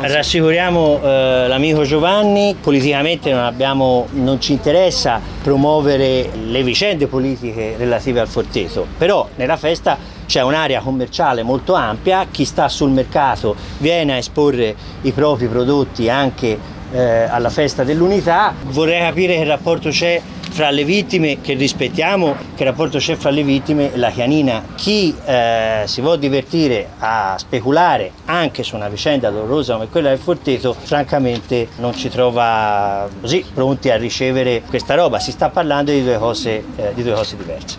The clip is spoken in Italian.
Rassicuriamo l'amico Giovanni, politicamente non ci interessa promuovere le vicende politiche relative al Forteto, però nella festa c'è un'area commerciale molto ampia, chi sta sul mercato viene a esporre i propri prodotti anche alla festa dell'unità. Vorrei capire che rapporto c'è fra le vittime, che rispettiamo, che rapporto c'è fra le vittime e la Chianina. Chi si vuol divertire a speculare anche su una vicenda dolorosa come quella del Forteto, francamente non ci trova così pronti a ricevere questa roba. Si sta parlando di due cose diverse.